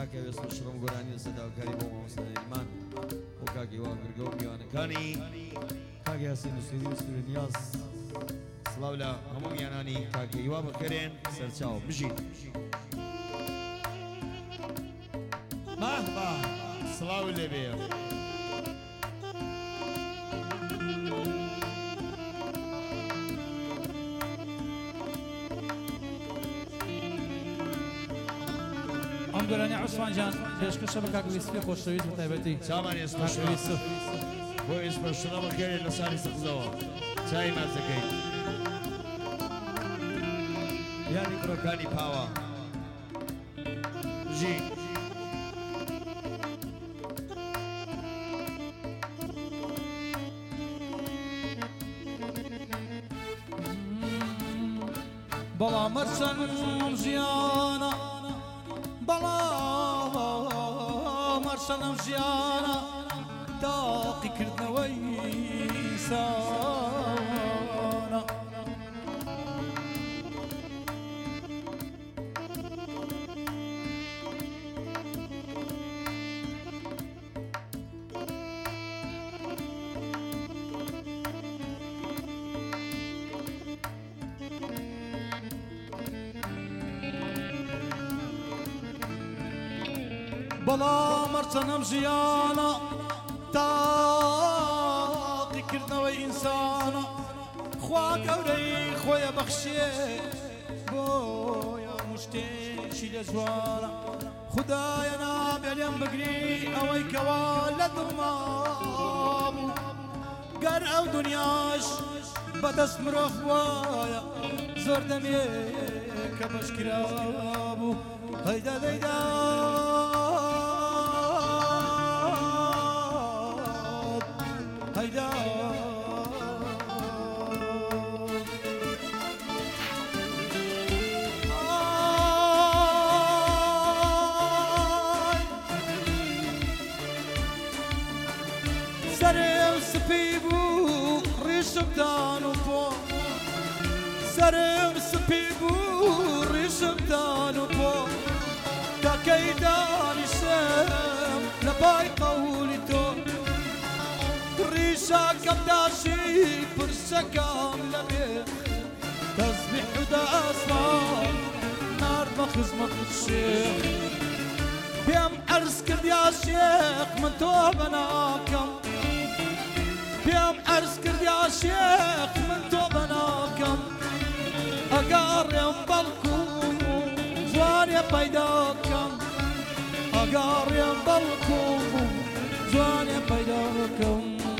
کاکە وێست و شڕم گۆرانی سەداوکاری بۆ مامۆستایمان بۆ کاکی وا گرگە و میوانەکانی کاکی هەسین نووسری و سوورە نیاز سڵاو لە هەموو میانانی کاکی وا بەکەرێن سەرچاو بژین مەحبا سڵاو لێبێ ئەم گۆرانی عوسمان جان پێشکەشە بە کاک ویسفی خۆشەویست بە تایبەتی چامان ئێسپەشڕا بۆ ئێسپەشڕا بەکەرێن لە ساری سەقزەوە چای مازەکەی یانی کوڕەکانی پاوە بژین بەڵام مەرچەن ژیانە بەڵام مەرچەنم ژیانە تاقیکردنەوەی سانە بەڵام مەرچەنم ژیانە تاقیکردنەوەی ئینسانە خوا گەورەی خۆیە بەخشێ بۆیە مشتێکی لە جوانە خودایە نابێ لێم بگری ئەوەی کەوا لە دڵما بوو گەر ئەو دنیاش بەدەست مرۆڤ وایە زۆر دەمێ کە بەشکرا بوو هەیدا دەیدا هەیدا سەرێ و سپی بوو ڕیشمدان و پۆ سەرێ و سپی بوو ڕیشمدان و پۆ تاکەی دانیشم لە پای قەولی تۆ ڕیشاکەم داشی پرسەکەم لەبێ تەسبیح و دەسمان ناردمە خزمەت شێخ پێم عەرز کردیا شێخ من تۆ بەناکەم پێم عەرز کردیا شێخ من تۆ بەناکەم ئەگەڕێم بەڵکو جوانێ پەیداکەم ئەگەڕێم بەڵکو جوانێ پەیداکەم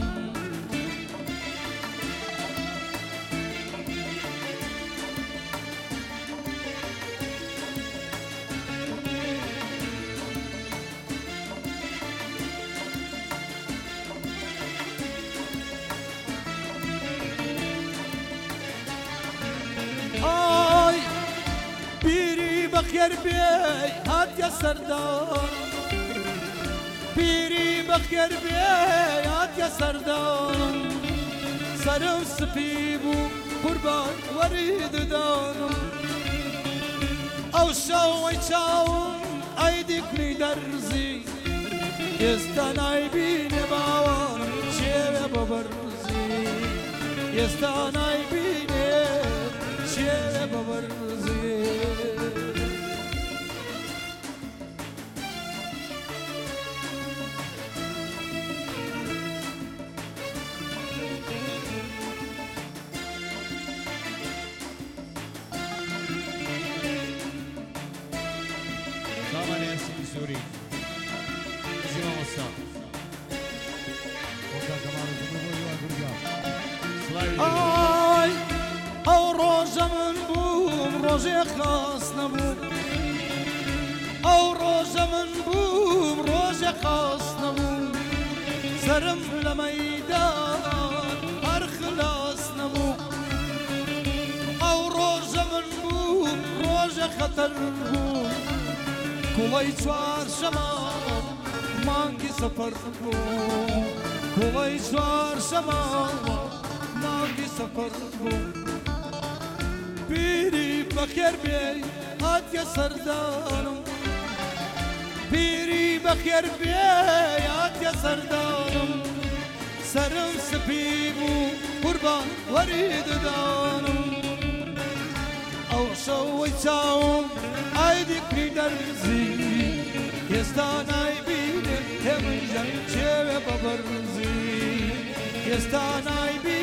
ئای بیری بەخێر بێ هاتیە سەردان پیری بەخێر بێ هاتیە سەردانم سەرم سپی بوو قوربان وەری ددانم ئەو شەوەی چاوم ئەیدی کوڕی دەرزی ئێستا نایبینێ باوەڕم شێوێ بە بەرزی ئێستا نایبینێ شێوێ بە بەرزی سوري زيما وسا وكا كمان آي أو روجة من بوم روجة خاص نبوم أو روجة من بوم روجة خاص نبوم سرم لميدان أرخلاص نبوم أو روجة من بوم روجة خطر بوم کوڵەی چوار شەماڵ مانگی سەفەر بوو کوڵەی چوار شەماڵ مانگی سەفەر بوو پیری بەخێر بێ هاتیە سەردانم بەخێر بێیاتە سەردانم سرم سپی بوو قوربان وەری ددانم ئەو شەوەی چاوم ئایدیکری دەرزی ئێستا نایبینێ هێمن ژەنگ چێوێ بە بەرزی ئێستا نایبینێ